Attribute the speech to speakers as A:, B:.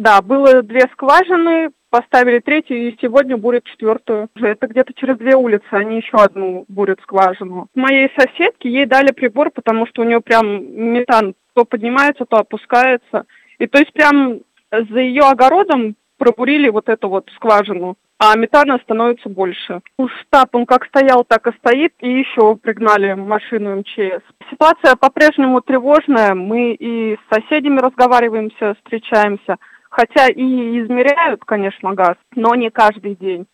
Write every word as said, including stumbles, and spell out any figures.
A: Да, было две скважины, поставили третью и сегодня бурят четвертую. Это где-то через две улицы, они еще одну бурят скважину. Моей соседке ей дали прибор, потому что у нее прям метан то поднимается, то опускается. И то есть прям за ее огородом пробурили вот эту вот скважину, а метана становится больше. Штаб, он как стоял, так и стоит, и еще пригнали машину эм че эс. Ситуация по-прежнему тревожная, мы и с соседями разговариваемся, встречаемся, хотя и измеряют, конечно, газ, но не каждый день.